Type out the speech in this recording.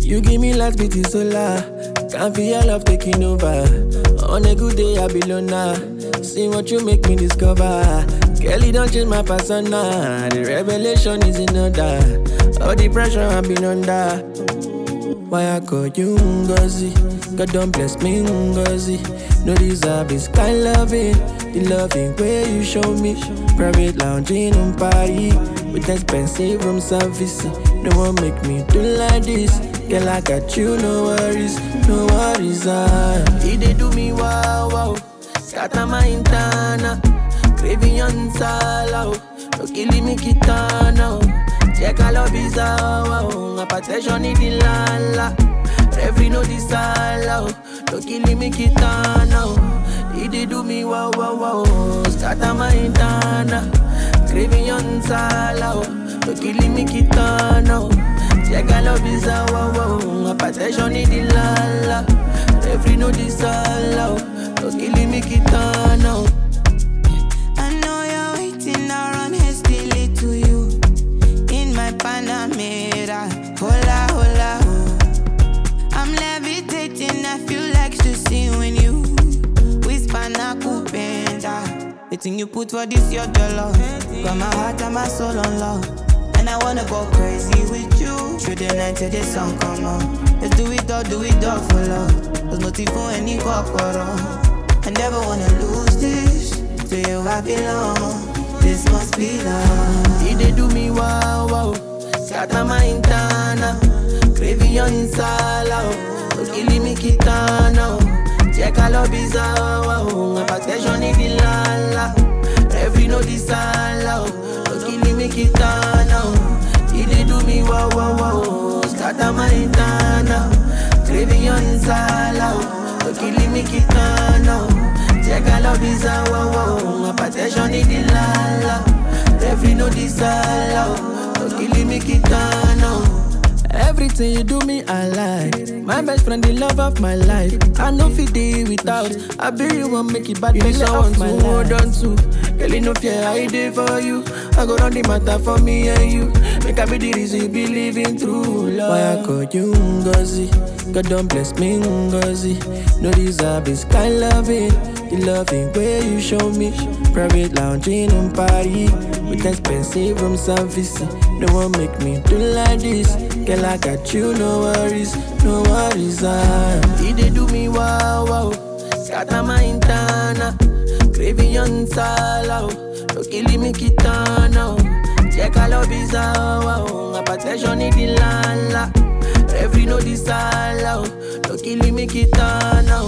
You give me last beat is solar. Can't feel your love taking over. On a good day, I be loner. See what you make me discover. Kelly don't change my persona. The revelation is in order. All the pressure I've been under. Why I call you Ngozi? God don't bless me Ngozi. No deserve this kind loving. The loving way you show me. Private lounging on Paris with expensive room service. No one make me do like this. Girl, I got you, no worries, no worries. They do me wow wow. Scatter my intana. Craving on sala. No killing me kitana. Check all of his wow. Apatration in the lala. Every no disala. No killing me kitana. They do me wow wow wow. Scatter my intana. Craving on sala. No killing me kitana. Check all of his wow wow. Apatration in the lala. Every no disala. No killing me kitana. I know you're waiting around hastily to you. In my Panamera, hola, hola, oh. I'm levitating, I feel like to see when you whisper na kupenda. The thing you put for this, your dollar. Got my heart and my soul on love. And I wanna go crazy with you. Through the night till the sun come on. Let's do it all for love. There's no tea for any corporal. I never wanna lose this. To you I belong. This must be love. They do me wow wow. Scatter my intana. Craving on sala. No killing me kitana. Check all of his wow. Apatration in the lala. Every no disala. No killing me kitana. They do me wow wow wow. Scatter my intana. Craving on sala. No killing me kitana. Check all of his wow wow. Apatration in the lala. Every no disala. No killing me kitana. Everything you do me, I like. My best friend, the love of my life. I know fit day without. I be you want make it bad, make someone to hold on to. Girl, you no fear, I dey for you. I go run the matter for me and you. Make I be the reason you be living through love. Why I call you Ngozi? God don't bless me Ngozi. No deserve this kind loving. The loving way you show me. Private lounging on Paris with expensive room service. No one make me do like this. Girl, I got you, no worries, no worries. They do me wow wow. Scatter my intana. Craving on sala. No killing me kitana. Check all of his wow. Apatration in the lala. Every no disala. No killing me kitana.